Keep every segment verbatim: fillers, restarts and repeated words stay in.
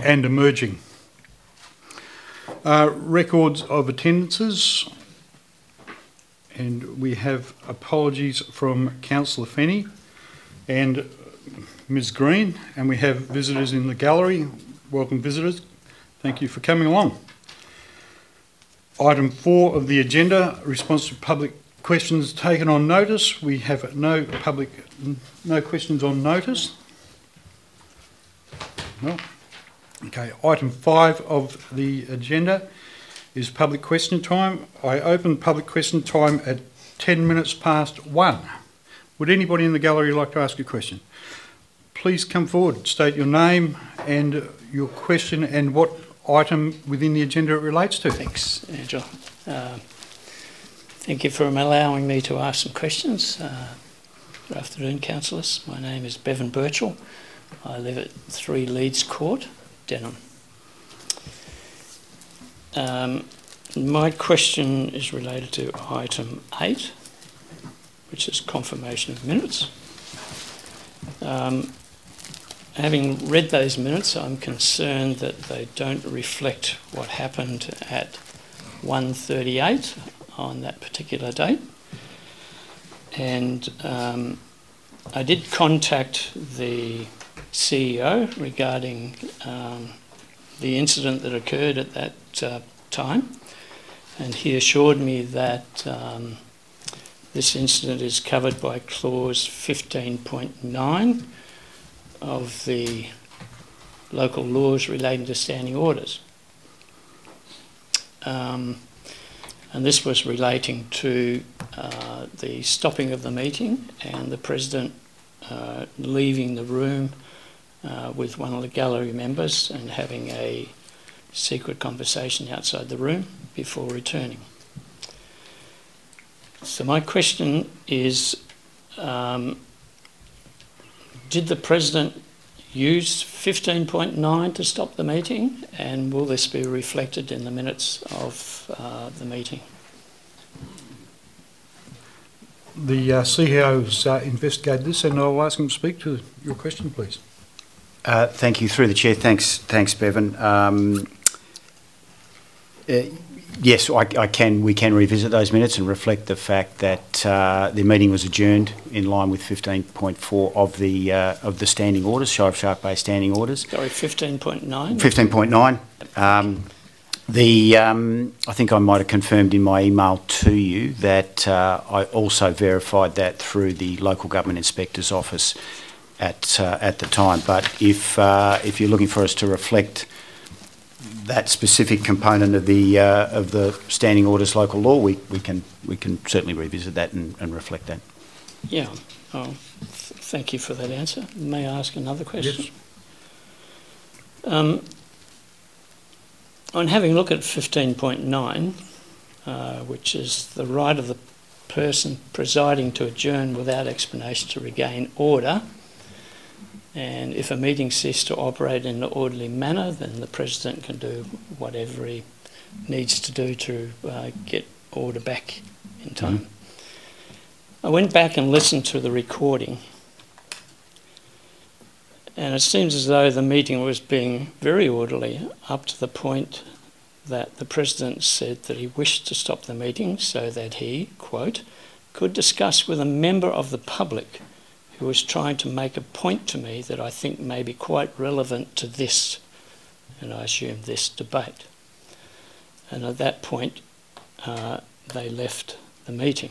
and emerging. Uh, records of attendances, and we have apologies from Councillor Fenny and Miz Green, and we have visitors in the gallery. Welcome visitors, thank you for coming along. Item four of the agenda, response to public questions taken on notice. We have no public, no questions on notice. No. Okay, item five of the agenda is public question time. I open public question time at ten minutes past one. Would anybody in the gallery like to ask a question? Please come forward, state your name and your question and what item within the agenda it relates to. Thanks, Angela. Uh, thank you for allowing me to ask some questions. Uh, good afternoon, councillors. My name is Bevan Birchall. I live at three Leeds Court, Denham. Um, my question is related to item eight, which is confirmation of minutes. Um, having read those minutes, I'm concerned that they don't reflect what happened at one thirty-eight on that particular date. And um, I did contact the C E O regarding um, the incident that occurred at that uh, time, and he assured me that um, this incident is covered by clause fifteen point nine of the local laws relating to standing orders. Um, and this was relating to uh, the stopping of the meeting and the President uh, leaving the room uh, with one of the gallery members and having a secret conversation outside the room before returning. So my question is, um, did the President use fifteen point nine to stop the meeting, and will this be reflected in the minutes of uh, the meeting? The uh, C E O has uh, investigated this, and I'll ask him to speak to your question, please. Uh, thank you, through the chair. Thanks, thanks, Bevan. Um, uh, yes, I, I can. We can revisit those minutes and reflect the fact that uh, the meeting was adjourned in line with fifteen point four of the uh, of the standing orders, Shire of Shark Bay standing orders. Sorry, fifteen point nine. Fifteen point nine. Um, the um, I think I might have confirmed in my email to you that uh, I also verified that through the local government inspector's office at uh, at the time. But if uh, if you're looking for us to reflect that specific component of the uh, of the standing orders local law, we, we can we can certainly revisit that and, and reflect that. Yeah. Oh, th thank you for that answer. May I ask another question? Yes. Um, on having a look at fifteen point nine, uh, which is the right of the person presiding to adjourn without explanation to regain order, and if a meeting ceased to operate in an orderly manner, then the President can do whatever he needs to do to uh, get order back in time. Mm-hmm. I went back and listened to the recording, and it seems as though the meeting was being very orderly up to the point that the President said that he wished to stop the meeting so that he, quote, could discuss with a member of the public who was trying to make a point to me that I think may be quite relevant to this, and I assume this debate. And at that point, uh, they left the meeting.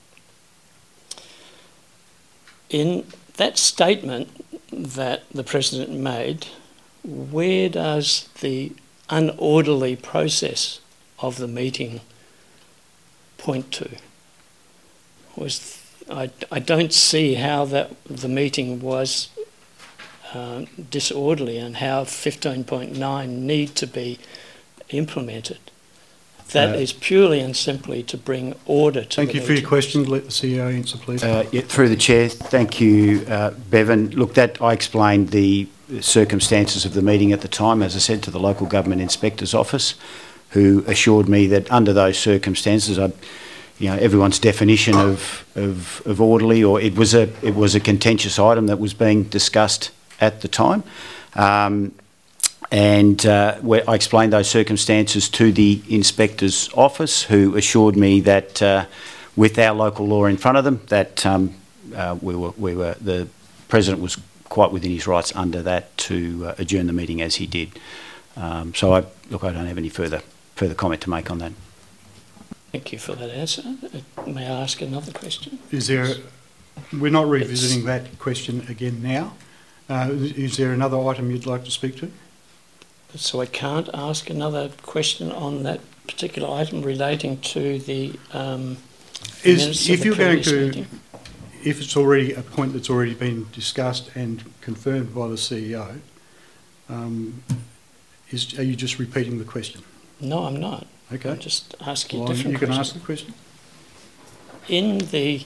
In that statement that the President made, where does the unorderly process of the meeting point to? Was I, I don't see how that the meeting was uh, disorderly and how fifteen point nine need to be implemented. That uh, is purely and simply to bring order to Thank the you meeting. for your question. Let the C E O answer, please. Uh, yeah, through the chair, thank you, uh, Bevan. Look, that I explained the circumstances of the meeting at the time, as I said, to the local government inspector's office, who assured me that under those circumstances, I'd, you know, everyone's definition of, of of orderly, or it was a it was a contentious item that was being discussed at the time. Um, and uh, where I explained those circumstances to the inspector's office, who assured me that uh, with our local law in front of them, that um, uh, we were, we were, the President was quite within his rights under that to uh, adjourn the meeting as he did. Um, so, I, look, I don't have any further further comment to make on that. Thank you for that answer. Uh, May I ask another question? Is there? We're not revisiting that question again now. Uh, is there another item you'd like to speak to? So I can't ask another question on that particular item relating to the um, minutes Is, if of the you're going previous to, meeting? if it's already a point that's already been discussed and confirmed by the C E O, um, is, are you just repeating the question? No, I'm not. Okay. I'm just asking Well, a different you can question. ask the question. In the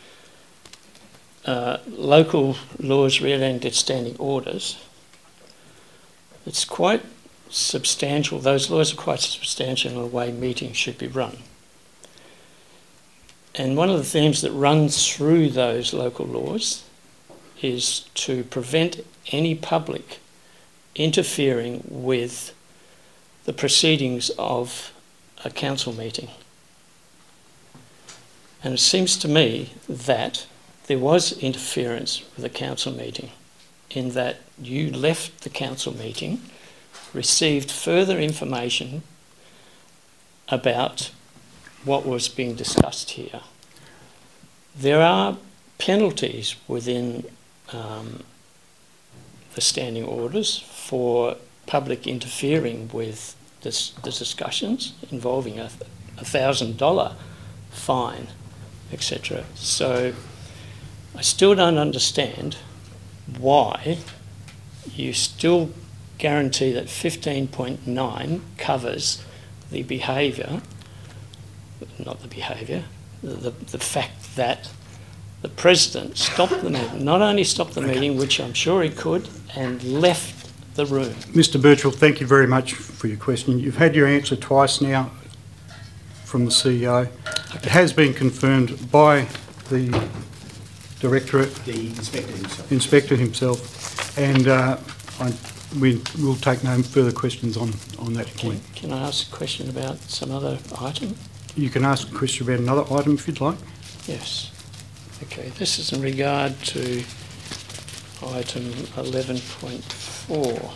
uh, local laws relating to standing orders, it's quite substantial. Those laws are quite substantial in the way meetings should be run. And one of the themes that runs through those local laws is to prevent any public interfering with the proceedings of a council meeting. And it seems to me that there was interference with a council meeting in that you left the council meeting, received further information about what was being discussed here. There are penalties within um, the standing orders for public interfering with this, the discussions involving a a thousand dollar fine, et cetera. So I still don't understand why you still guarantee that fifteen point nine covers the behaviour, not the behaviour, the, the fact that the President stopped the meeting, not only stopped the meeting, which I'm sure he could, and left the room. Mister Birchall, thank you very much for your question. You've had your answer twice now from the C E O. It has been confirmed by the Directorate, The inspector himself. Inspector himself, and uh, I, we will take no further questions on, on that Can, point. can I ask a question about some other item? You can ask a question about another item if you'd like. Yes. Okay, this is in regard to item eleven point four.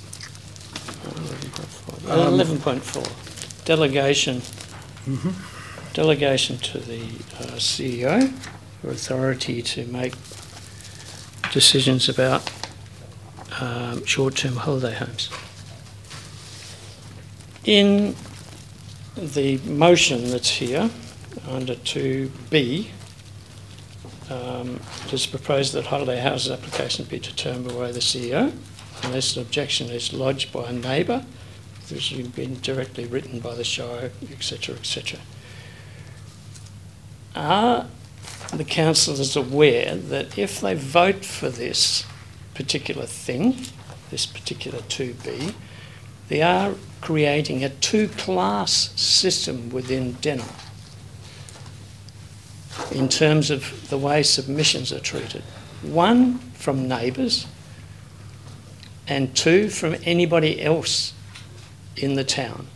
Um, eleven point four, delegation, Mhm. delegation to the uh, C E O for authority to make decisions about um, short-term holiday homes. In the motion that's here, under two B, um, it is proposed that holiday houses application be determined by the C E O unless an objection is lodged by a neighbour, which has been directly written by the Shire, et cetera, et cetera. Are the councillors aware that if they vote for this particular thing, this particular two B, they are creating a two-class system within Denham in terms of the way submissions are treated? One, from neighbours, and two, from anybody else in the town.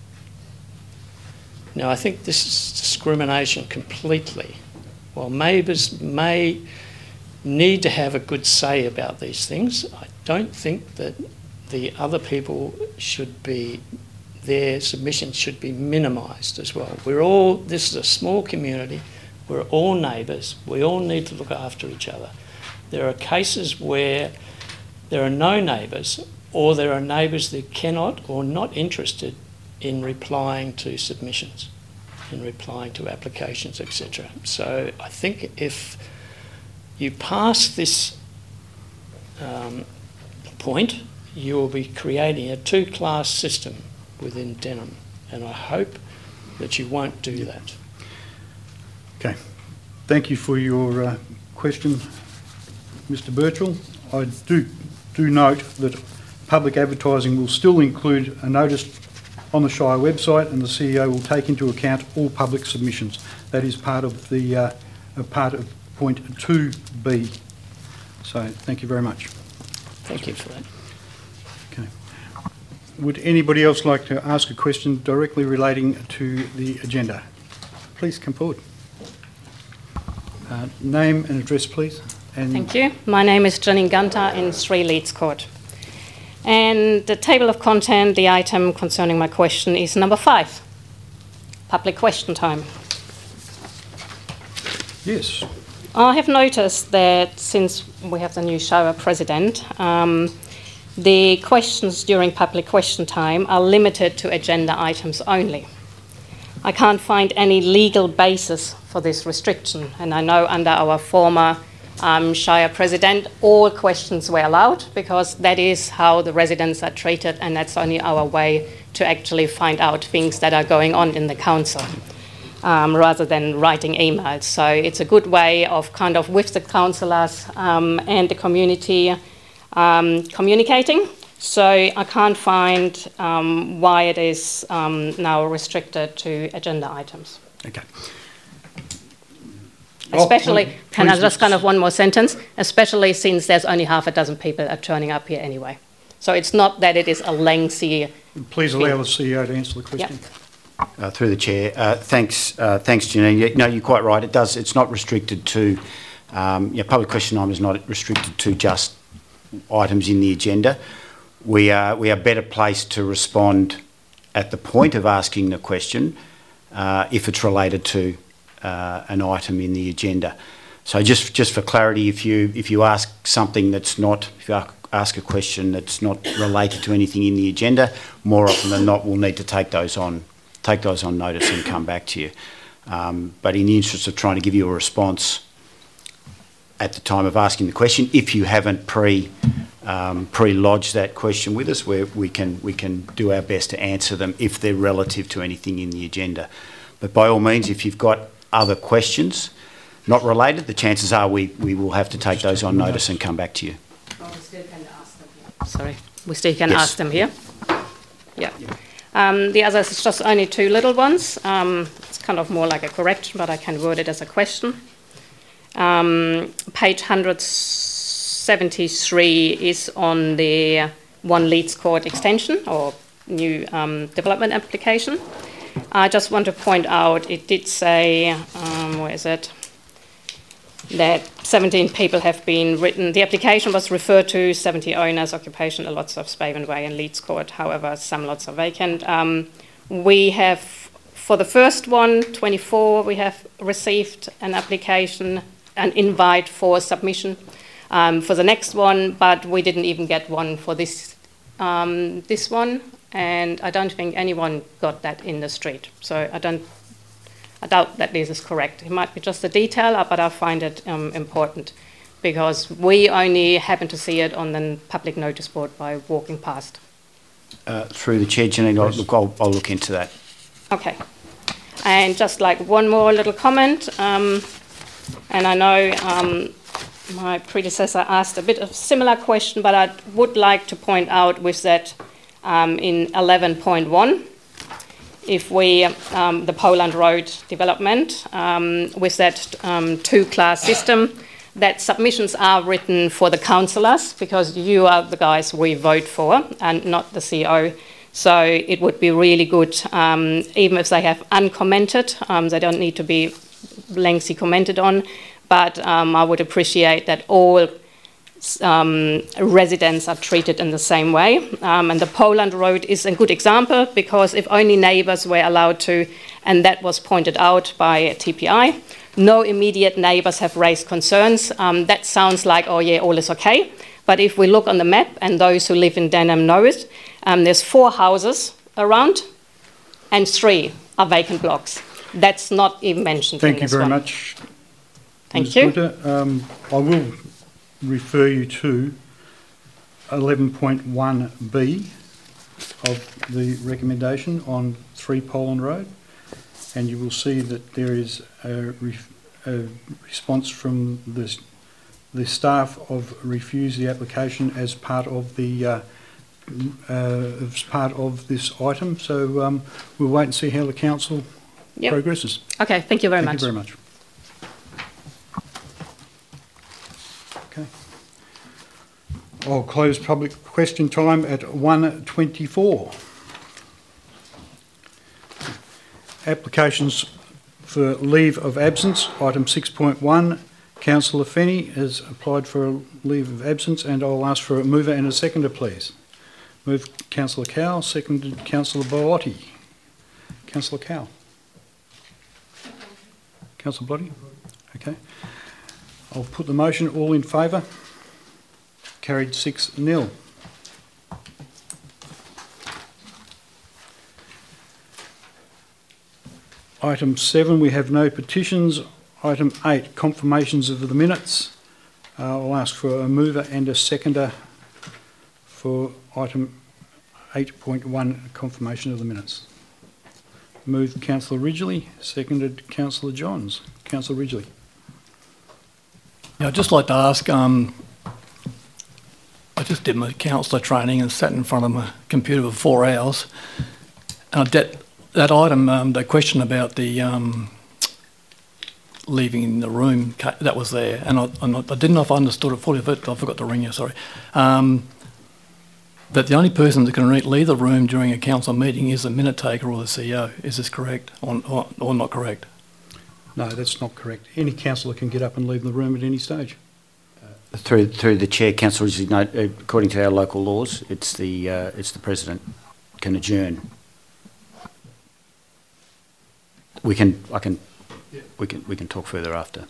Now, I think this is discrimination completely. While neighbours may need to have a good say about these things, I don't think that the other people should be, their submissions should be minimised as well. We're all, this is a small community, we're all neighbours, we all need to look after each other. There are cases where there are no neighbours, or there are neighbours that cannot or not interested in replying to submissions, in replying to applications, et cetera. So I think if you pass this um, point, you will be creating a two-class system within Denham, and I hope that you won't do that. Okay. Thank you for your uh, question, Mister Birchall. I do, do note that public advertising will still include a notice on the Shire website, and the C E O will take into account all public submissions. That is part of the uh, a part of point two B. So thank you very much. Thank you for that. Okay. would anybody else like to ask a question directly relating to the agenda? Please come forward. Uh, name and address, please. And Thank you. My name is Janine Gunter in three Leeds Court. And the table of content, the item concerning my question is number five, public question time. Yes. I have noticed that since we have the new Shire president, um, the questions during public question time are limited to agenda items only. I can't find any legal basis for this restriction, and I know under our former um, Shire president, all questions were allowed because that is how the residents are treated, and that's only our way to actually find out things that are going on in the council. Um, rather than writing emails. So it's a good way of kind of with the councillors um, and the community um, communicating. So I can't find um, why it is um, now restricted to agenda items. Okay. Especially, Oh, can I please, just kind of one more sentence? Especially since there's only half a dozen people are turning up here anyway. So it's not that it is a lengthy... Please allow the C E O to answer the question. Yep. Uh, through the chair, uh, thanks, uh, thanks, Janine. Yeah, no, you're quite right. It does. It's not restricted to. Um, yeah, public question time is not restricted to just items in the agenda. We are we are better placed to respond at the point of asking the question uh, if it's related to uh, an item in the agenda. So just just for clarity, if you if you ask something that's not, if you ask a question that's not related to anything in the agenda, more often than not, we'll need to take those on. take those on notice and come back to you. Um, but in the interest of trying to give you a response at the time of asking the question, if you haven't pre, um, pre-lodged that question with us, where we can, we can do our best to answer them if they're relative to anything in the agenda. But by all means, if you've got other questions not related, the chances are we, we will have to take those on notice and come back to you. Oh, we still can ask them here. Sorry, we still can Yes. ask them here. Yeah. Um, the others is just only two little ones. Um, it's kind of more like a correction, but I can word it as a question. Um, page one hundred seventy-three is on the One Leeds Court extension or new um, development application. I just want to point out, it did say, um, where is it? That seventeen people have been written. The application was referred to seventy owners, occupation, lots of Spaven Way and Leeds Court. However, some lots are vacant. Um, we have, for the first one, twenty-four, we have received an application, an invite for submission um, for the next one, but we didn't even get one for this um, this one, and I don't think anyone got that in the street. So I don't. I doubt that this is correct. It might be just a detail, but I find it um, important because we only happen to see it on the public notice board by walking past. Uh, through the chair, Janine, I'll look, I'll, I'll look into that. Okay. And just like one more little comment, um, and I know um, my predecessor asked a bit of a similar question, but I would like to point out with that um, in eleven point one, if we, um, the Poland Road development, um, with that um, two-class system, that submissions are written for the councillors because you are the guys we vote for and not the C E O. So it would be really good, um, even if they have uncommented, um, they don't need to be lengthy commented on, but um, I would appreciate that all Um, residents are treated in the same way. Um, and the Poland Road is a good example because if only neighbours were allowed to, and that was pointed out by T P I, no immediate neighbours have raised concerns. Um, that sounds like, oh yeah, all is okay. But if we look on the map, and those who live in Denham know it, um, there's four houses around and three are vacant blocks. That's not even mentioned Thank in you this very one. much. Thank Miz you. Gunter. Um, I will refer you to eleven point one B of the recommendation on three Poland Road, and you will see that there is a, re a response from the, the staff of refuse the application as part of the uh, uh, as part of this item. So um, we'll wait and see how the council Yep. progresses. Okay, thank you very Thank much. you very much. I'll close public question time at one twenty-four. Applications for leave of absence. Item six point one, Councillor Fenny has applied for a leave of absence, and I'll ask for a mover and a seconder, please. Move Councillor Cowell, seconded Councillor Boatti. Councillor Cowell. Councillor Blotty? Okay. I'll put the motion. All in favour? Carried six nil. Item seven, we have no petitions. Item eight, confirmations of the minutes. Uh, I'll ask for a mover and a seconder for item eight point one, confirmation of the minutes. Moved Councillor Ridgely, seconded Councillor Johns. Councillor Ridgely. Yeah, I'd just like to ask, um, I just did my councillor training and sat in front of my computer for four hours. And that, that item, um, the question about the um, leaving the room, that was there. And I, I'm not, I didn't know if I understood it fully, but I forgot to ring you, sorry. Um, that the only person that can re- leave the room during a council meeting is the minute taker or the C E O. Is this correct or, or, or not correct? No, that's not correct. Any councillor can get up and leave the room at any stage. Through through the chair, Councillor Ridgely, no, according to our local laws, it's the uh, it's the president can adjourn. We can I can we can we can talk further after.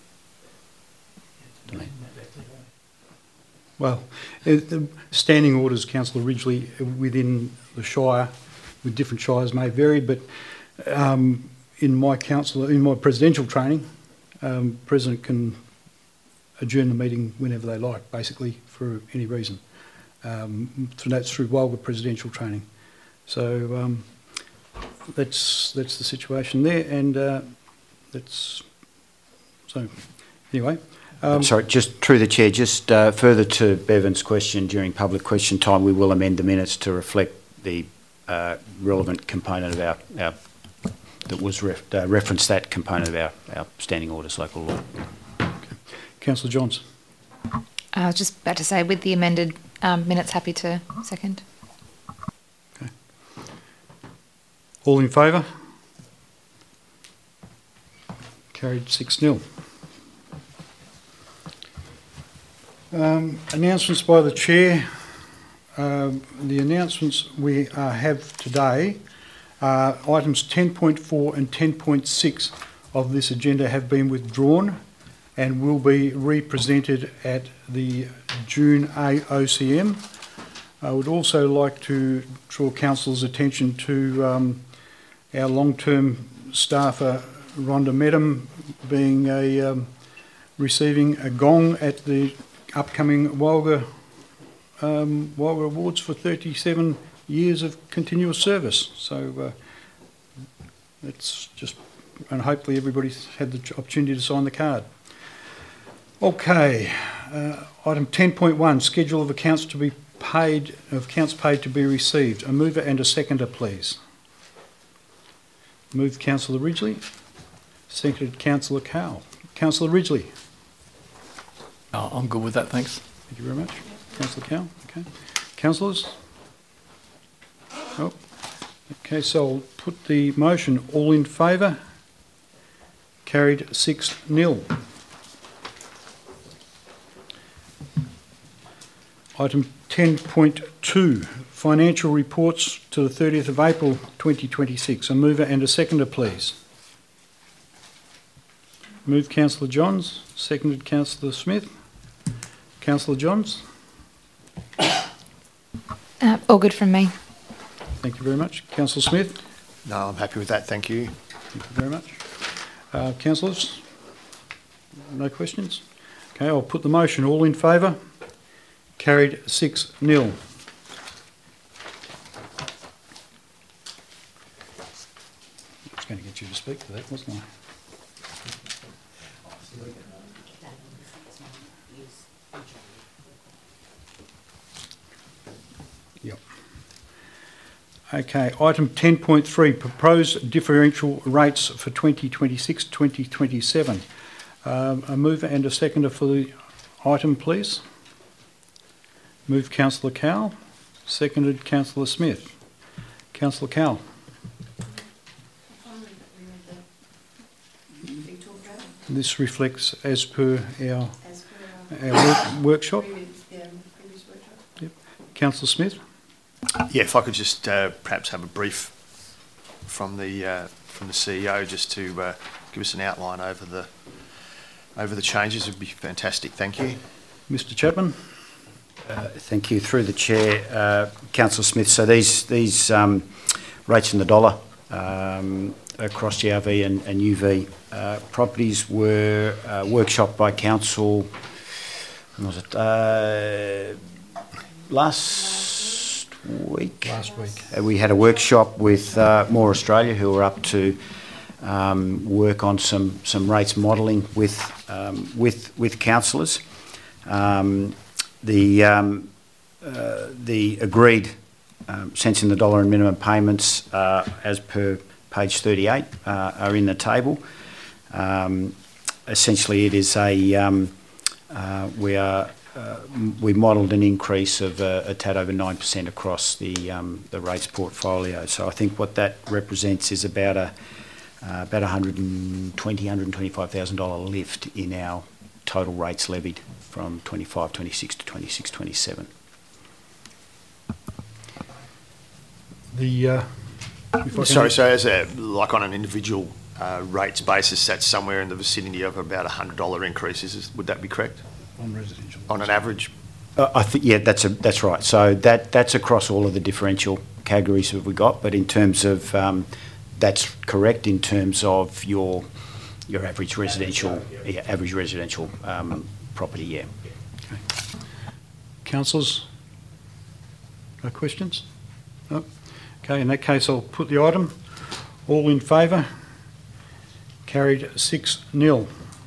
Well, uh, the standing orders, Councillor Ridgely, within the Shire, with different shires may vary, but um, in my council, in my presidential training, um, President can adjourn the meeting whenever they like, basically, for any reason. Um, so that's through Walgett presidential training. So um, that's that's the situation there, and uh, that's so. Anyway. Um, Sorry, just through the chair, just uh, further to Bevan's question during public question time, we will amend the minutes to reflect the uh, relevant component of our, our that was ref, uh, referenced that component of our, our standing orders, local law. Okay. Councillor Johns. I was just about to say, with the amended um, minutes, happy to second. Okay. All in favour? Carried six nil. Um, announcements by the Chair. Um, the announcements we uh, have today, uh, items ten point four and ten point six of this agenda have been withdrawn and will be represented at the June A O C M. I would also like to draw Council's attention to um, our long-term staffer, Rhonda Medham, being a um, receiving a gong at the upcoming Walga um, Walga Awards for thirty-seven years of continuous service. So uh, it's just, and hopefully everybody's had the opportunity to sign the card. Okay, uh, item ten point one, schedule of accounts to be paid, of accounts paid to be received. A mover and a seconder, please. Moved Councillor Ridgely, seconded Councillor Cowell. Councillor Ridgely. Oh, I'm good with that, thanks. Thank you very much. Councillor Cowell, okay. Councillors? Oh, okay, so I'll put the motion. All in favour? Carried six nil. Item ten point two, financial reports to the thirtieth of April twenty twenty-six. A mover and a seconder, please. Moved Councillor Johns, seconded Councillor Smith. Councillor Johns? Uh, all good from me. Thank you very much. Councillor Smith? No, I'm happy with that, thank you. Thank you very much. Uh, councillors? No questions? Okay, I'll put the motion. All in favour? Carried six nil. I was going to get you to speak to that, wasn't I? Yep. Okay, item ten point three, proposed differential rates for twenty twenty-six twenty twenty-seven. Um, a mover and a seconder for the item, please. Moved Councillor Cowell, seconded Councillor Smith. Councillor Cowell. This reflects as per our, our work, workshop. Yep. Councillor Smith. Yeah, if I could just uh, perhaps have a brief from the uh, from the C E O just to uh, give us an outline over the over the changes would be fantastic. Thank you. Mister Chapman. Uh, thank you. Through the chair, uh, Councillor Smith. So these these um, rates in the dollar um, across G R V and, and U V uh, properties were uh, workshopped by council. When was it? Uh, last week. Last week. Uh, we had a workshop with uh, More Australia, who were up to um, work on some some rates modelling with um, with with councillors. Um, The um, uh, the agreed um, cents in the dollar and minimum payments, uh, as per page thirty-eight, uh, are in the table. Um, essentially, it is a um, uh, we are uh, we modelled an increase of uh, a tad over nine percent across the um, the rates portfolio. So I think what that represents is about a uh, about one hundred twenty, one hundred twenty-five thousand dollar lift in our total rates levied from twenty-five twenty-six to twenty-six twenty-seven. The uh, if I Sorry, can- so as a like on an individual uh, rates basis, that's somewhere in the vicinity of about a hundred dollar increases. Is, would that be correct? on residential. On an average. Uh, I think yeah, that's a that's right. So that that's across all of the differential categories that we got. But in terms of um, that's correct in terms of your your average residential yeah, average residential um, property. Yeah. Okay. Councillors, no questions? No? Okay, in that case, I'll put the item. All in favour? Carried six nil.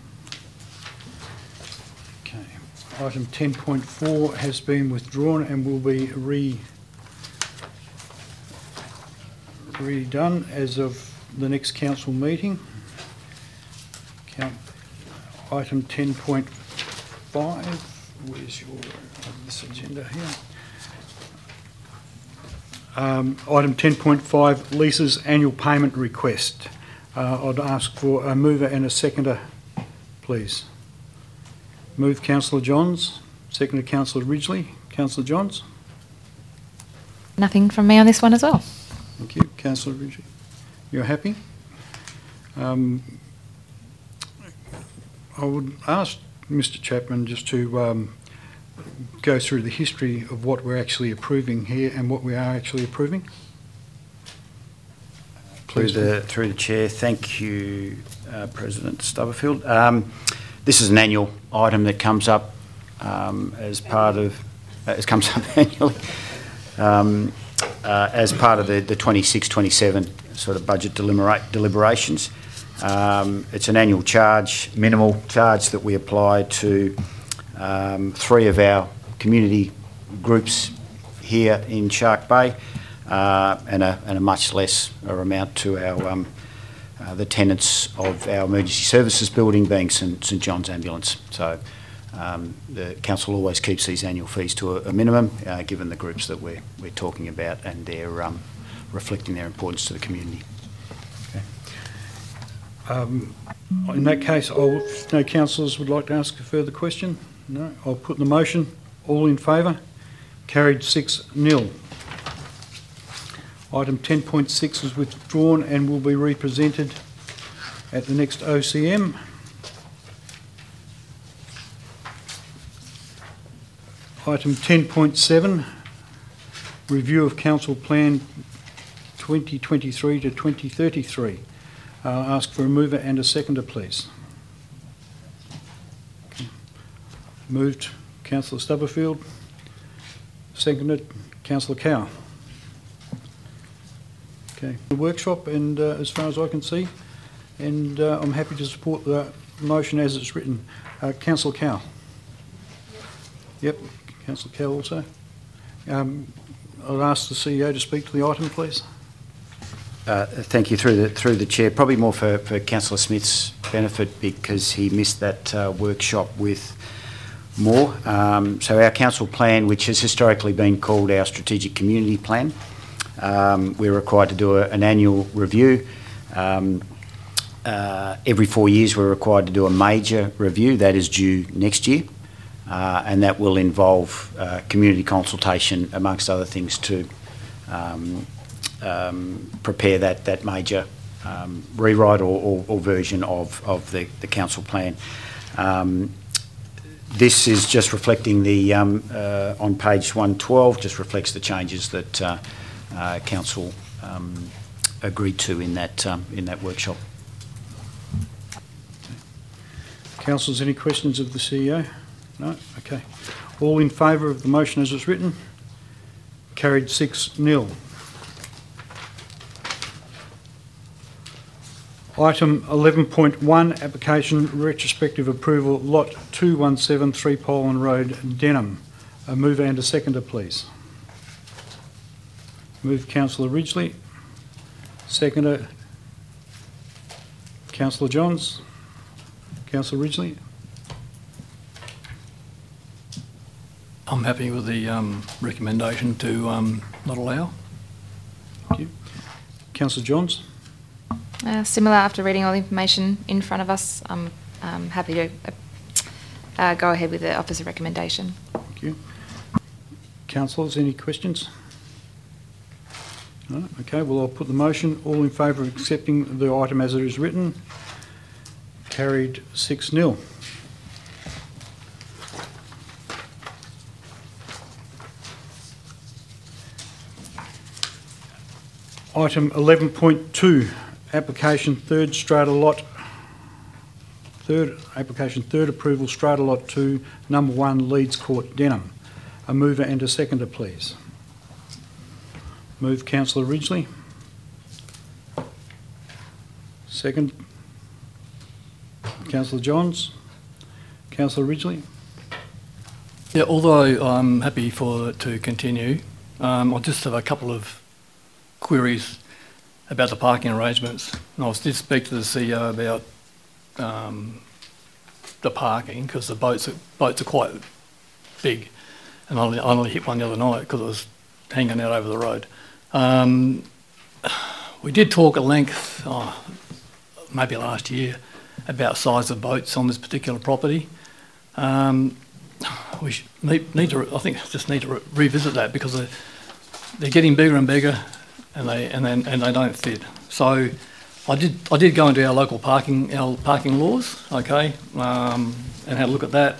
Okay, item ten point four has been withdrawn and will be re redone as of the next council meeting. Count item ten point five. Where's your uh, this agenda here? Um, item ten point five, leases annual payment request. Uh, I'd ask for a mover and a seconder, please. Move Councillor Johns, seconder Councillor Ridgely. Councillor Johns. Nothing from me on this one as well. Thank you. Councillor Ridgely. You're happy? Um, I would ask Mister Chapman just to um, go through the history of what we're actually approving here and what we are actually approving. Through the through the chair, thank you, uh, President Stubberfield. Um, this is an annual item that comes up um, as part of uh, it comes up annually um, uh, as part of the the twenty-six twenty-seven sort of budget delibera- deliberations. Um, it's an annual charge, minimal charge that we apply to um, three of our community groups here in Shark Bay, uh, and, a, and a much less amount to our um, uh, the tenants of our emergency services building, being St St John's Ambulance. So um, the council always keeps these annual fees to a, a minimum, uh, given the groups that we're we're talking about and they're um, reflecting their importance to the community. Um, in that case, I'll, if no councillors would like to ask a further question? No. I'll put the motion. All in favour? Carried six nil. Item ten point six is withdrawn and will be represented at the next O C M. Item ten point seven, review of council plan twenty twenty-three to twenty thirty-three. I'll ask for a mover and a seconder, please. Okay. Moved, Councillor Stubberfield. Seconded, Councillor Cow. Okay. The workshop, and uh, as far as I can see, and uh, I'm happy to support the motion as it's written. Uh, Councillor Cow. Yep, Councillor Cow also. Um, I'll ask the C E O to speak to the item, please. Uh, thank you. Through the through the chair, probably more for, for Councillor Smith's benefit because he missed that uh, workshop with more. Um, so our council plan, which has historically been called our strategic community plan, um, we're required to do a, an annual review. Um, uh, every four years we're required to do a major review. That is due next year, uh, and that will involve uh, community consultation, amongst other things, to um, um, prepare that, that major um, rewrite or, or, or version of, of the, the council plan. Um, This is just reflecting the, um, uh, on page one twelve, just reflects the changes that uh, uh, council um, agreed to in that, um, in that workshop. Councillors, any questions of the C E O? No? Okay. All in favour of the motion as it's written? Carried six nil. Item eleven point one, application retrospective approval, lot two one seven, three Poland Road, Denham. A mover and a seconder, please. Move Councillor Ridgely. Seconder, Councillor Johns. Councillor Ridgely. I'm happy with the um, recommendation to um, not allow. Thank you. Councillor Johns. Uh, similar, after reading all the information in front of us, I'm um, happy to uh, uh, go ahead with the opposite recommendation. Thank you. Councillors, any questions? No? Okay, well, I'll put the motion. All in favour of accepting the item as it is written? Carried six nil. Item eleven point two, application third strata lot, third application third approval strata lot two, number one Leeds Court, Denham. A mover and a seconder, please. Move Councillor Ridgely. Second, Councillor Johns. Councillor Ridgely. Yeah, although I'm happy for it to continue, um, I just have a couple of queries about the parking arrangements. And I did speak to the C E O about um, the parking, because the boats are, boats are quite big, and I only, I only hit one the other night because it was hanging out over the road. Um, we did talk at length, oh, maybe last year, about size of boats on this particular property. Um, we should need, need to, I think, just need to re revisit that, because they're, they're getting bigger and bigger, and they and then and they don't fit. So I did I did go into our local parking our parking laws, okay, um, and had a look at that.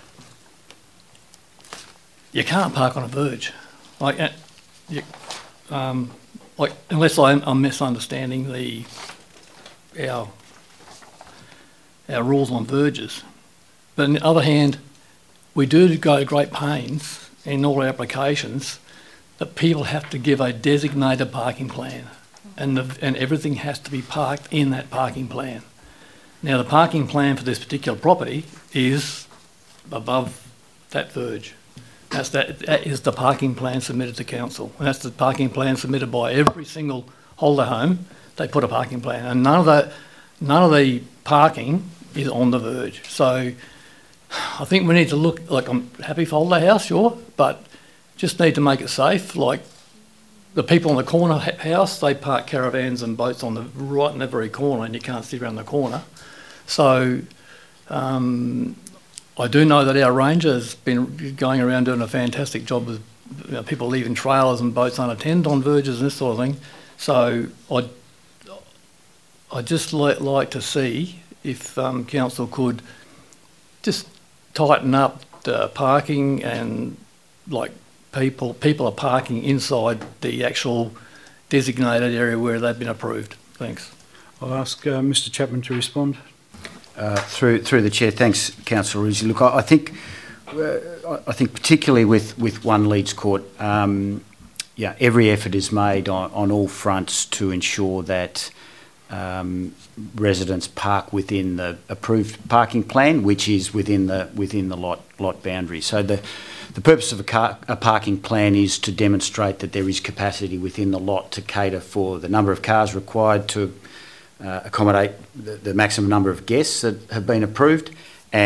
You can't park on a verge, like uh, you, um, like unless I'm, I'm misunderstanding the our our rules on verges. But on the other hand, we do go to great pains in all our applications that people have to give a designated parking plan, and, the, and everything has to be parked in that parking plan. Now, the parking plan for this particular property is above that verge. That's that, that is the parking plan submitted to council, and that's the parking plan submitted by every single holder home. They put a parking plan, and none of that, none of the parking is on the verge. So I think we need to look, like, I'm happy for holder house, sure, but just need to make it safe. Like the people on the corner house, they park caravans and boats on the right in the very corner, and you can't sit around the corner. So um, I do know that our ranger has been going around doing a fantastic job with, you know, people leaving trailers and boats unattended on verges and this sort of thing. So I'd, I'd just li like to see if um, council could just tighten up the parking, and like people people are parking inside the actual designated area where they've been approved. Thanks. I'll ask uh, Mr Chapman to respond. Uh, through through the chair, thanks, Councillor Rizzi. Look, I, I think uh, I think particularly with with One Leeds Court, um, yeah, every effort is made on, on all fronts to ensure that um, residents park within the approved parking plan, which is within the within the lot lot boundary. So the the purpose of a, car, a parking plan is to demonstrate that there is capacity within the lot to cater for the number of cars required to Uh, accommodate the, the maximum number of guests that have been approved, and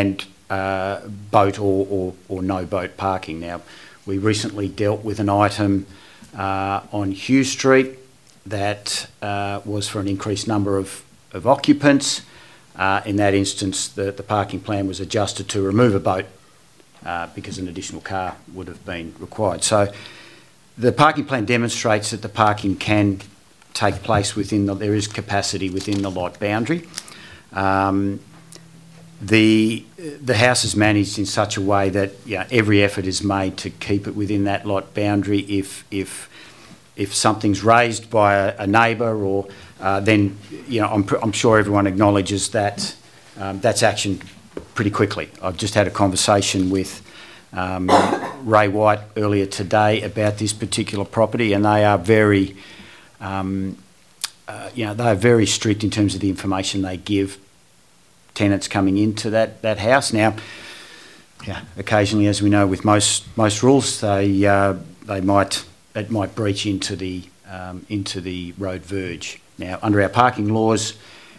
uh, boat or, or, or no boat parking. Now, we recently dealt with an item uh, on Hughes Street that uh, was for an increased number of, of occupants. Uh, in that instance, the, the parking plan was adjusted to remove a boat uh, because an additional car would have been required. So the parking plan demonstrates that the parking can take place within the, there is capacity within the lot boundary. Um, the, the house is managed in such a way that you know, every effort is made to keep it within that lot boundary. If, if, if something's raised by a, a neighbour or uh, then you know, I'm, pr I'm sure everyone acknowledges that um, that's action pretty quickly. I've just had a conversation with um, Ray White earlier today about this particular property, and they are very, um, uh, you know, they are very strict in terms of the information they give tenants coming into that that house. Now, yeah, occasionally, as we know, with most most rules, they uh, they might it might breach into the um, into the road verge. Now, under our parking laws,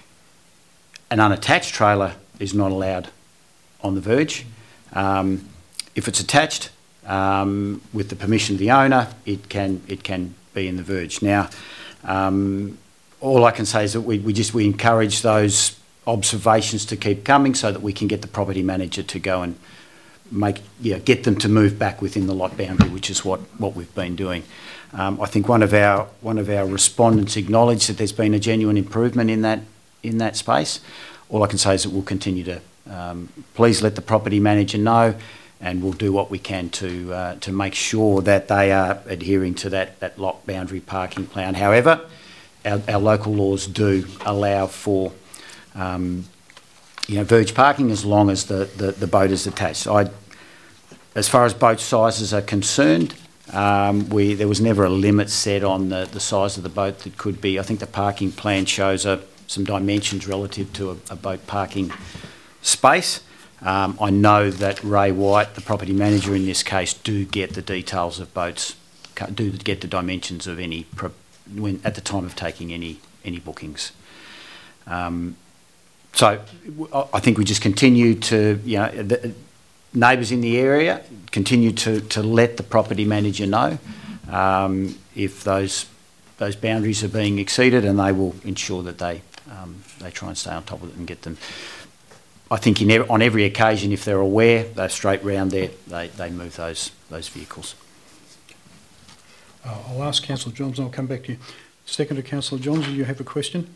an unattached trailer is not allowed on the verge. Um, if it's attached, um, with the permission of the owner, it can it can be in the verge. Now, um, all I can say is that we, we just we encourage those observations to keep coming so that we can get the property manager to go and make yeah get them to move back within the lot boundary, which is what what we've been doing. Um, I think one of our one of our respondents acknowledged that there's been a genuine improvement in that in that space. All I can say is that we'll continue to um, please let the property manager know, and we'll do what we can to uh, to make sure that they are adhering to that that lot boundary parking plan. However, our, our local laws do allow for um, you know verge parking as long as the, the, the boat is attached. I, as far as boat sizes are concerned, um, we there was never a limit set on the, the size of the boat that could be. I think the parking plan shows a, some dimensions relative to a, a boat parking space. Um, I know that Ray White, the property manager in this case, do get the details of boats, do get the dimensions of any when at the time of taking any any bookings. Um, so I think we just continue to, you know, the neighbours in the area continue to to let the property manager know um, if those those boundaries are being exceeded, and they will ensure that they um, they try and stay on top of it and get them. I think in, on every occasion, if they're aware, they're straight round there, they, they move those those vehicles. Uh, I'll ask Councillor Johns and I'll come back to you. Second to Councillor Johns, do you have a question?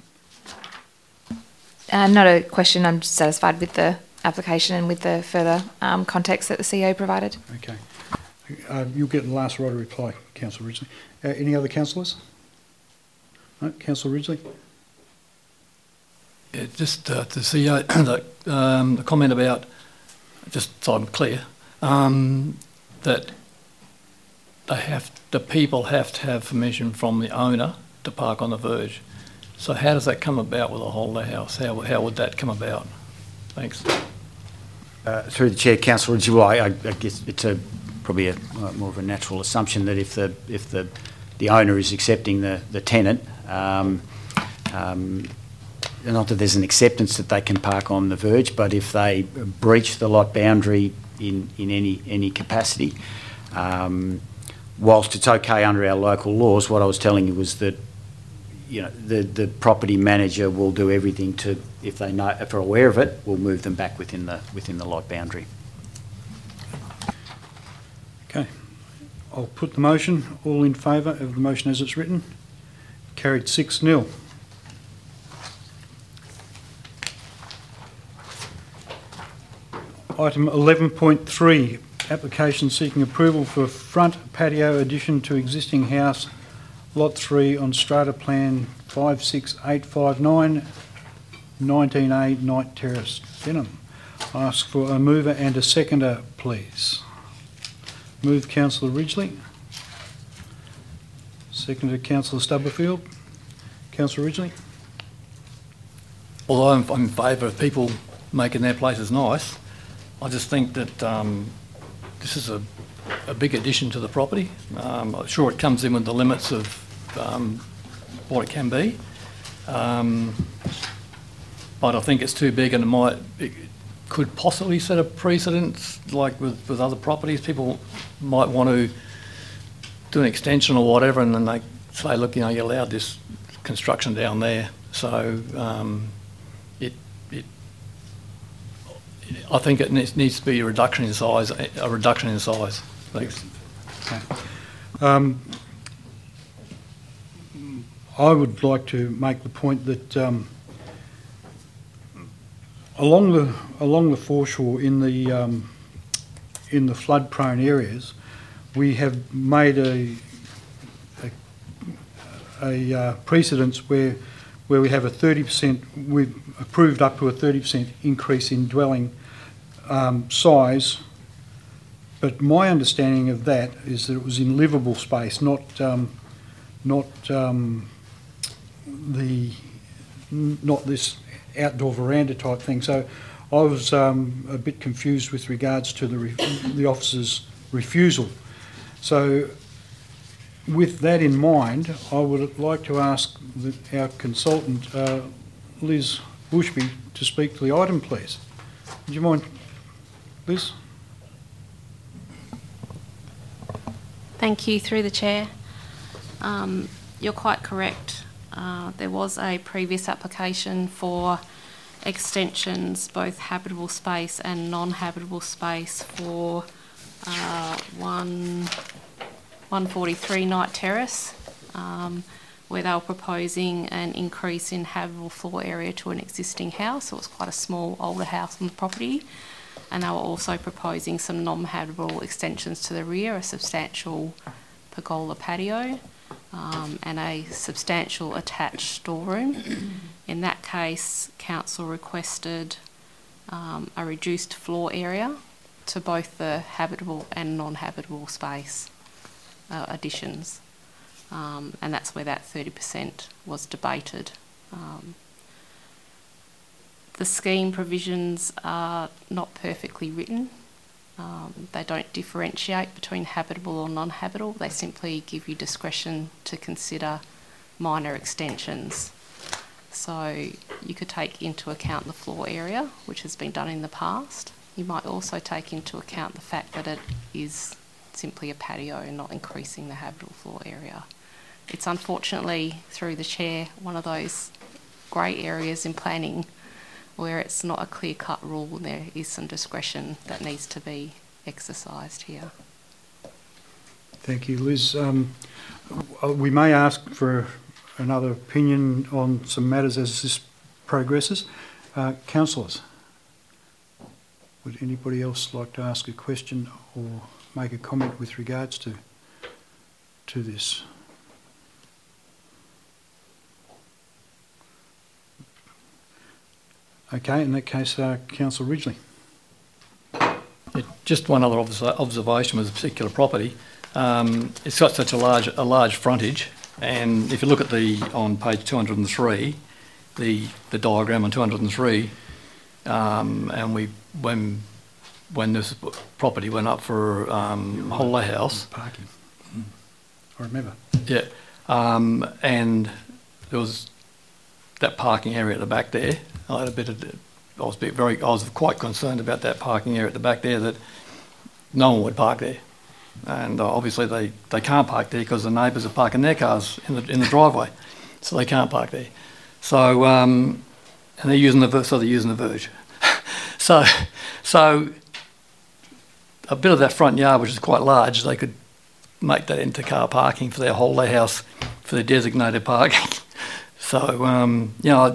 Uh, not a question. I'm just satisfied with the application and with the further um, context that the C E O provided. Okay. Uh, you'll get the last right of reply, Councillor Ridgely. Uh, any other councillors? No, Councillor Ridgely? Yeah, just uh, to see uh, the, um, the comment about, just so I'm clear, um, that they have the people have to have permission from the owner to park on the verge. So how does that come about with a holiday house? How how would that come about? Thanks. Uh, through the chair, Councillor Ridgely, well, I, I guess it's a probably a uh, more of a natural assumption that if the if the the owner is accepting the the tenant. Um, um, Not that there's an acceptance that they can park on the verge, but if they breach the lot boundary in, in any any capacity, um, whilst it's okay under our local laws, what I was telling you was that you know the the property manager will do everything to, if they know, if they're aware of it, will move them back within the within the lot boundary. Okay. I'll put the motion. All in favour of the motion as it's written? Carried six nil. Item eleven point three, application seeking approval for front patio addition to existing house, lot three on strata plan five six eight five nine, nineteen A Knight Terrace, Denham. Ask for a mover and a seconder, please. Move Councillor Ridgely. Seconded Councillor Stubberfield. Councillor Ridgely. Although I'm, I'm in favour of people making their places nice, I just think that um, this is a, a big addition to the property. Um, I'm sure it comes in with the limits of um, what it can be, um, but I think it's too big and it might it could possibly set a precedent, like with, with other properties. People might want to do an extension or whatever, and then they say, look, you know, you allowed this construction down there. So um, it, it, I think it needs, needs to be a reduction in size, a reduction in size. Thanks. Okay. Um, I would like to make the point that um, along the along the foreshore in the um, in the flood-prone areas, we have made a a, a uh, precedence where where we have a thirty percent. We've approved up to a thirty percent increase in dwelling um, size. But my understanding of that is that it was in livable space, not um, not um, the not this outdoor veranda type thing. So I was um, a bit confused with regards to the re the officer's refusal. So with that in mind, I would like to ask the, our consultant, uh, Liz Bushby, to speak to the item, please. Would you mind, Liz? Thank you, through the chair. Um, you're quite correct. Uh, there was a previous application for extensions, both habitable space and non-habitable space, for uh, one, one forty-three Knight Terrace, um, where they were proposing an increase in habitable floor area to an existing house. It was quite a small older house on the property. And they were also proposing some non-habitable extensions to the rear, a substantial pergola patio um, and a substantial attached storeroom. In that case, council requested um, a reduced floor area to both the habitable and non-habitable space uh, additions. Um, and that's where that thirty percent was debated. Um, The scheme provisions are not perfectly written. Um, they don't differentiate between habitable or non-habitable. They simply give you discretion to consider minor extensions. So you could take into account the floor area, which has been done in the past. You might also take into account the fact that it is simply a patio and not increasing the habitable floor area. It's unfortunately, through the chair, one of those grey areas in planning where it's not a clear-cut rule and there is some discretion that needs to be exercised here. Thank you, Liz. Um, we may ask for another opinion on some matters as this progresses. Uh, councillors, would anybody else like to ask a question or make a comment with regards to, to this? Okay, in that case, uh, Councillor Ridgely. Yeah, just one other obs observation with a particular property. Um, it's got such a large a large frontage, and if you look at the on page two hundred and three, the the diagram on two hundred and three, um, and we when when this property went up for um, holiday house parking. Mm. I remember. Yeah, um, and there was that parking area at the back there. I had a bit of, I was a bit very, I was quite concerned about that parking area at the back there, that no one would park there, and uh, obviously they, they can't park there because the neighbours are parking their cars in the in the driveway, so they can't park there. So um, and they're using the so they're using the verge. so so a bit of that front yard, which is quite large, they could make that into car parking for their holiday house for their designated parking. so um, you know.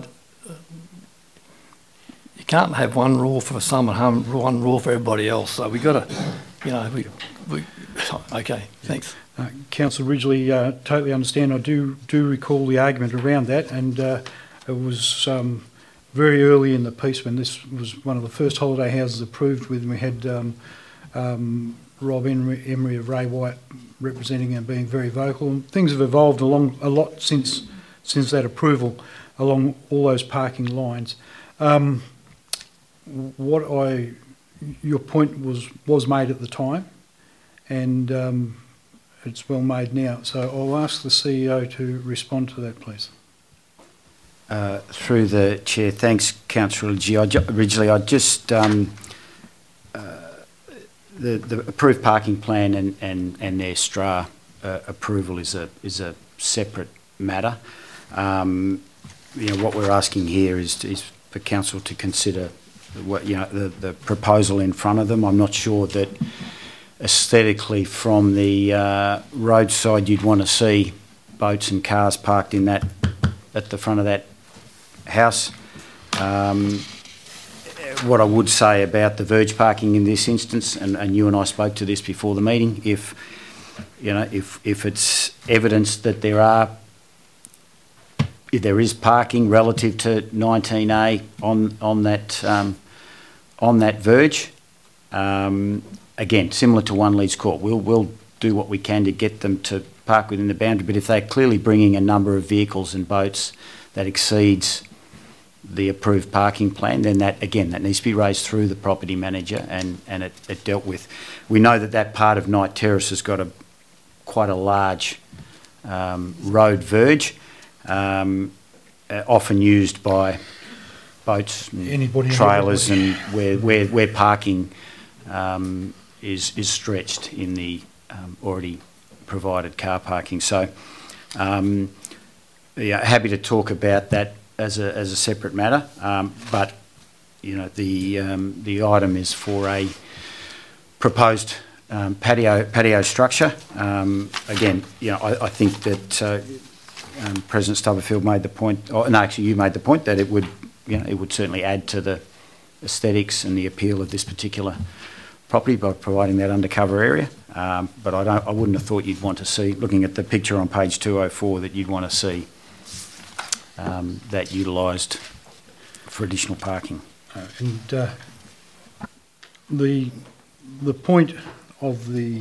Can't have one rule for some and one rule for everybody else. So we got to, you know, we, we okay. Thanks, uh, Councillor Ridgely. Uh, totally understand. I do do recall the argument around that, and uh, it was um, very early in the piece when this was one of the first holiday houses approved. With we had um, um, Rob Emery, Emery of Ray White representing and being very vocal. And things have evolved along a lot since since that approval along all those parking lines. Um, What I, your point was was made at the time, and um, it's well made now. So I'll ask the C E O to respond to that, please. Uh, through the chair, thanks, Councillor Ridgley. I ju- Ridgley, I just um, uh, the the approved parking plan and and and their S T R A uh, approval is a is a separate matter. Um, you know, what we're asking here is is for council to consider what you know the the proposal in front of them. I'm not sure that aesthetically from the uh, roadside you'd want to see boats and cars parked in that at the front of that house. Um, what I would say about the verge parking in this instance, and, and you and I spoke to this before the meeting, if you know, if if it's evidence that there are, if there is parking relative to nineteen A on on that um, on that verge, um, again similar to One Leeds Court, we'll we'll do what we can to get them to park within the boundary. But if they're clearly bringing a number of vehicles and boats that exceeds the approved parking plan, then that, again, that needs to be raised through the property manager and, and it, it dealt with. We know that that part of Knight Terrace has got a quite a large um, road verge, um, uh, often used by boats and Anybody, trailers anybody. and where, where, where parking um, is, is stretched in the um, already provided car parking. So, um, yeah, happy to talk about that as a as a separate matter, um, but you know the um, the item is for a proposed um, patio patio structure. Um, again, you know, I, I think that uh, um, President Stubberfield made the point. Oh, no, actually, you made the point that it would you know it would certainly add to the aesthetics and the appeal of this particular property by providing that undercover area. Um, but I don't. I wouldn't have thought you'd want to see, looking at the picture on page two oh four, that you'd want to see Um, that utilised for additional parking. Uh, and uh, the the point of the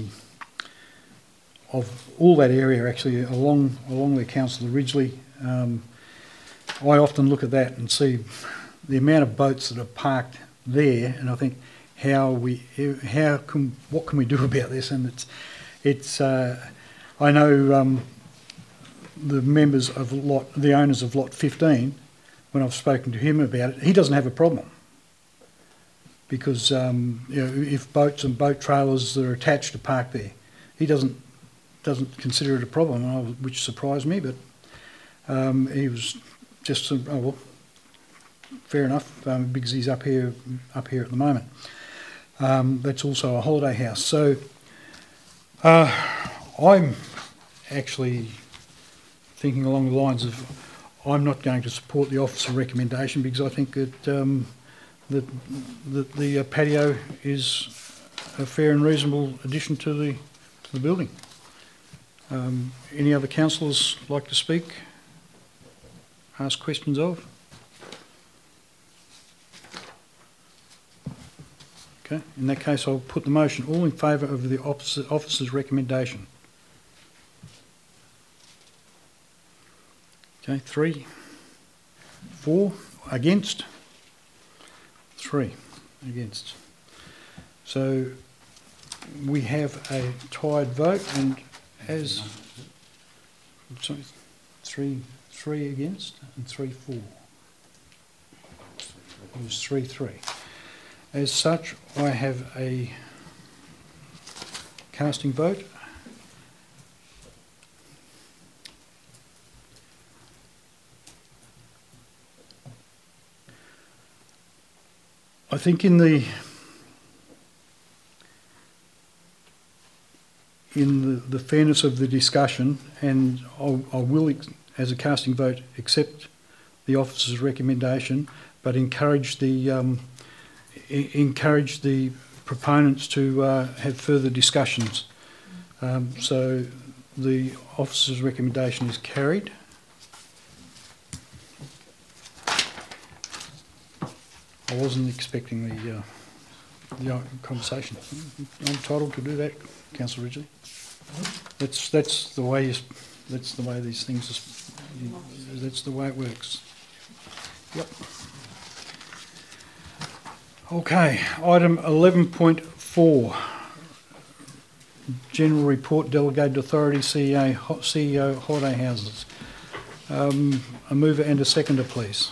of all that area actually along along the Councillor Ridgley, um, I often look at that and see the amount of boats that are parked there, and I think how we how can what can we do about this? And it's it's uh, I know. Um, the members of lot, the owners of lot fifteen, when I've spoken to him about it, he doesn't have a problem because um, you know, if boats and boat trailers that are attached to park there, he doesn't doesn't consider it a problem, which surprised me. But um, he was just oh well, fair enough um, because he's up here up here at the moment. Um, that's also a holiday house, so uh, I'm actually thinking along the lines of I'm not going to support the officer recommendation because I think that um, that, that the uh, patio is a fair and reasonable addition to the to the building. Um, any other councillors like to speak? Ask questions of? Okay, in that case I'll put the motion. All in favour of the officer, officer's recommendation? Okay, three, four, against, three, against. So we have a tied vote, and as, sorry, three, three against and three for. It was three, three. As such, I have a casting vote. I think in the in the, the fairness of the discussion, and I'll, I will, as a casting vote, accept the officer's recommendation, but encourage the um, I- encourage the proponents to uh, have further discussions. Um, so the officer's recommendation is carried. I wasn't expecting the, uh, the conversation. I'm entitled to do that, Councillor Ridgley. That's that's the way you, that's the way these things. Are, that's the way it works. Yep. Okay. Item eleven point four. General report, delegated authority, C E O, C E O, holiday houses. Um, a mover and a seconder, please.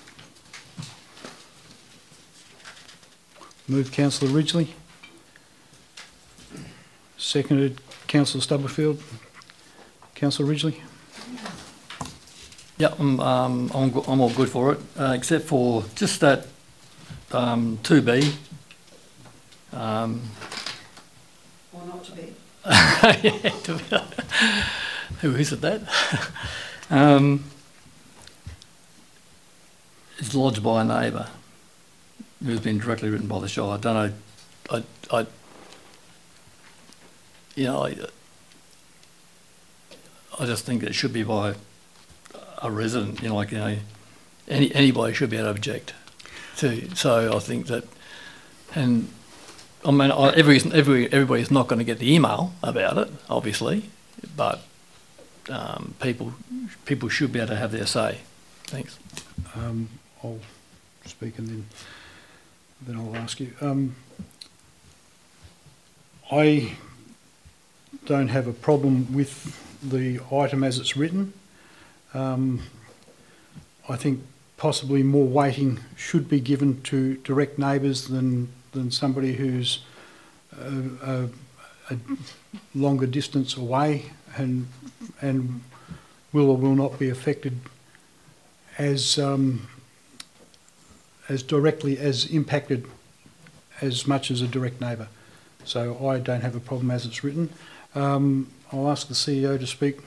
Moved Councillor Ridgely. Seconded Councillor Stubblefield. Councillor Ridgely. Yeah, I'm, um, I'm, go- I'm all good for it, uh, except for just that um, two B. Um, Or not to be. yeah, to be, who is it that? um, it's lodged by a neighbour who's been directly written by the Shire. I don't know. I, I, you know, I, I just think it should be by a resident. You know, like you know, any anybody should be able to object to. So I think that, and I mean, I- every every everybody's not going to get the email about it, obviously, but um, people people should be able to have their say. Thanks. Um, I'll speak and then then I'll ask you. Um, I don't have a problem with the item as it's written. Um, I think possibly more weighting should be given to direct neighbours than than somebody who's a, a, a longer distance away and and will or will not be affected as um, as directly as impacted as much as a direct neighbour. So I don't have a problem as it's written. Um, I'll ask the C E O to speak.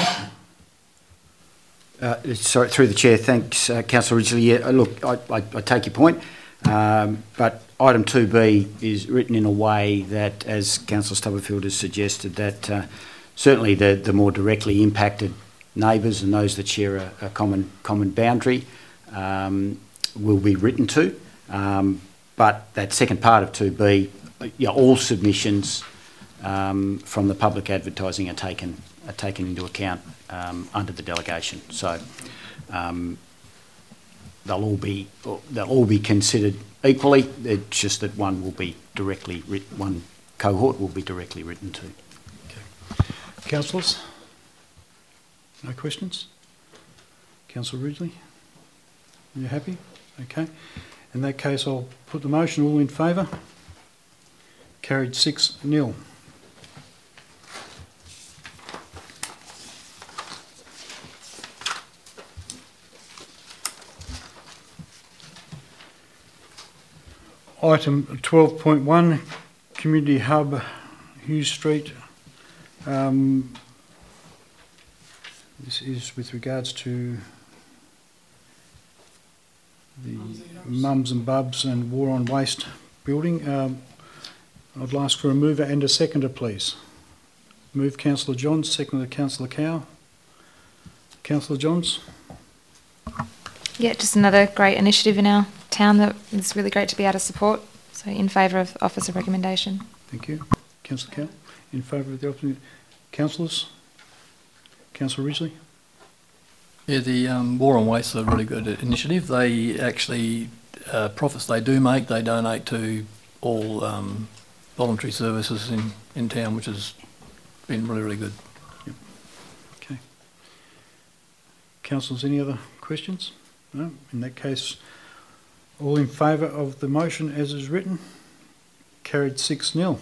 Uh, sorry, through the chair, thanks, uh, Councillor Ridgely. Yeah, look, I, I, I take your point, um, but item two B is written in a way that, as Councillor Stubblefield has suggested, that uh, certainly the, the more directly impacted neighbours and those that share a, a common common boundary um, will be written to. Um, but that second part of two B, yeah, all submissions um, from the public advertising are taken are taken into account um, under the delegation. So um, they'll all be they'll all be considered equally. It's just that one will be directly writ- one cohort will be directly written to. Okay. Councillors, no questions. Councillor Ridgely, you happy? Okay. In that case, I'll put the motion. All in favour? Carried six nil. Item twelve point one, Community Hub, Hughes Street. Um, this is with regards to the Mums and Bubs and War on Waste building. Um, I'd ask for a mover and a seconder, please. Move Councillor Johns, seconder Councillor Cow. Councillor Johns. Yeah, just another great initiative in our town that is really great to be able to support. So in favour of officer recommendation. Thank you. Councillor Cow. In favour of the option. Councillors? Councillor Ridgely? Yeah, the um, War on Waste is a really good initiative. They actually, uh, profits they do make, they donate to all um, voluntary services in, in town, which has been really, really good. Yep. Okay. Councillors, any other questions? No? In that case, all in favour of the motion as is written? Carried six nil.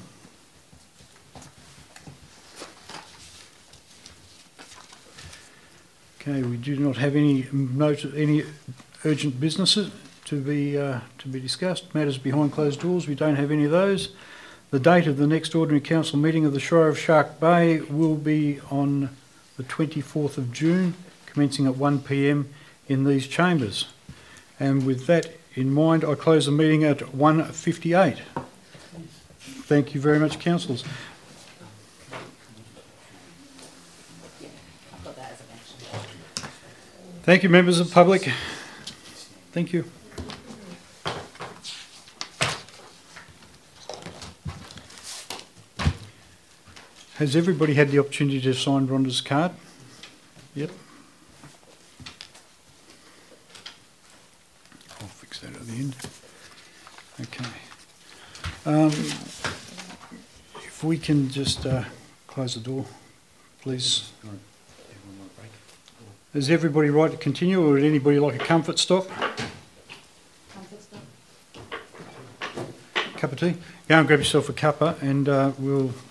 Okay, we do not have any note, any urgent businesses to be uh, to be discussed. Matters behind closed doors, we don't have any of those. The date of the next ordinary council meeting of the Shire of Shark Bay will be on the twenty-fourth of June, commencing at one p m in these chambers. And with that in mind, I close the meeting at one fifty-eight. Thank you very much, councillors. Thank you, members of the public. Thank you. Has everybody had the opportunity to sign Rhonda's card? Yep. I'll fix that at the end. Okay. Um, if we can just uh, close the door, please. Is everybody right to continue, or would anybody like a comfort stop? Comfort stop. Cup of tea? Go and grab yourself a cuppa and uh, we'll